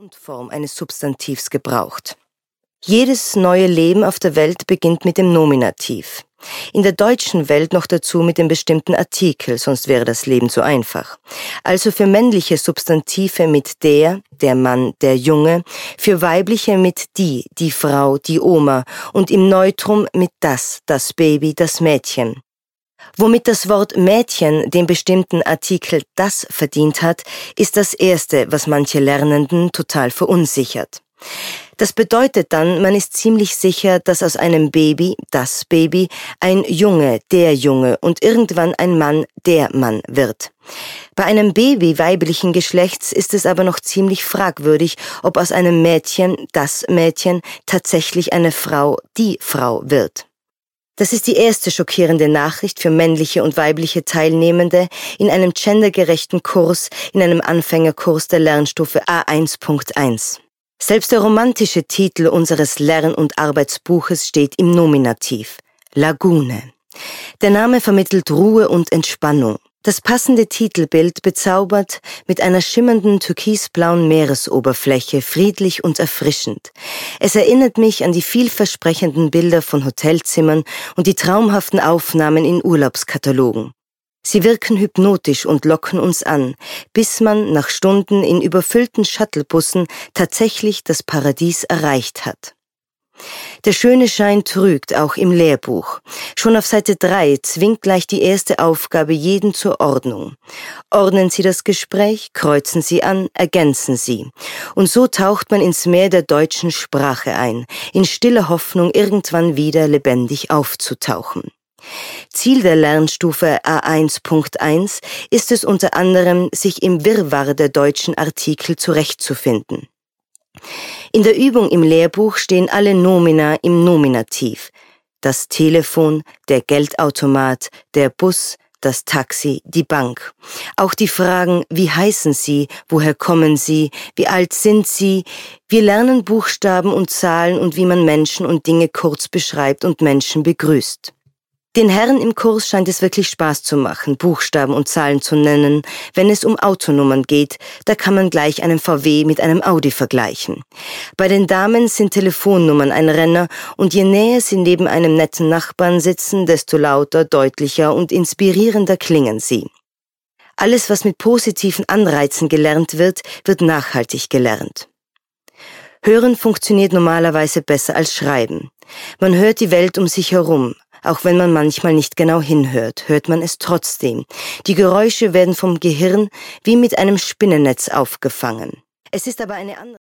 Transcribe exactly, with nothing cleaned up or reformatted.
Grundform eines Substantivs gebraucht. Jedes neue Leben auf der Welt beginnt mit dem Nominativ. In der deutschen Welt noch dazu mit dem bestimmten Artikel, sonst wäre das Leben zu einfach. Also für männliche Substantive mit der, der Mann, der Junge, für weibliche mit die, die Frau, die Oma und im Neutrum mit das, das Baby, das Mädchen. Womit das Wort Mädchen den bestimmten Artikel das verdient hat, ist das Erste, was manche Lernenden total verunsichert. Das bedeutet dann, man ist ziemlich sicher, dass aus einem Baby, das Baby, ein Junge, der Junge und irgendwann ein Mann, der Mann wird. Bei einem Baby weiblichen Geschlechts ist es aber noch ziemlich fragwürdig, ob aus einem Mädchen, das Mädchen, tatsächlich eine Frau, die Frau wird. Das ist die erste schockierende Nachricht für männliche und weibliche Teilnehmende in einem gendergerechten Kurs, in einem Anfängerkurs der Lernstufe A eins Punkt eins. Selbst der romantische Titel unseres Lern- und Arbeitsbuches steht im Nominativ: Lagune. Der Name vermittelt Ruhe und Entspannung. Das passende Titelbild bezaubert mit einer schimmernden türkisblauen Meeresoberfläche, friedlich und erfrischend. Es erinnert mich an die vielversprechenden Bilder von Hotelzimmern und die traumhaften Aufnahmen in Urlaubskatalogen. Sie wirken hypnotisch und locken uns an, bis man nach Stunden in überfüllten Shuttlebussen tatsächlich das Paradies erreicht hat. Der schöne Schein trügt auch im Lehrbuch. Schon auf Seite drei zwingt gleich die erste Aufgabe jeden zur Ordnung. Ordnen Sie das Gespräch, kreuzen Sie an, ergänzen Sie. Und so taucht man ins Meer der deutschen Sprache ein, in stiller Hoffnung, irgendwann wieder lebendig aufzutauchen. Ziel der Lernstufe A eins Punkt eins ist es unter anderem, sich im Wirrwarr der deutschen Artikel zurechtzufinden. In der Übung im Lehrbuch stehen alle Nomina im Nominativ. Das Telefon, der Geldautomat, der Bus, das Taxi, die Bank. Auch die Fragen, wie heißen Sie, woher kommen Sie, wie alt sind Sie? Wir lernen Buchstaben und Zahlen und wie man Menschen und Dinge kurz beschreibt und Menschen begrüßt. Den Herren im Kurs scheint es wirklich Spaß zu machen, Buchstaben und Zahlen zu nennen. Wenn es um Autonummern geht, da kann man gleich einen V W mit einem Audi vergleichen. Bei den Damen sind Telefonnummern ein Renner und je näher sie neben einem netten Nachbarn sitzen, desto lauter, deutlicher und inspirierender klingen sie. Alles, was mit positiven Anreizen gelernt wird, wird nachhaltig gelernt. Hören funktioniert normalerweise besser als Schreiben. Man hört die Welt um sich herum. Auch wenn man manchmal nicht genau hinhört, hört man es trotzdem. Die Geräusche werden vom Gehirn wie mit einem Spinnennetz aufgefangen. Es ist aber eine andere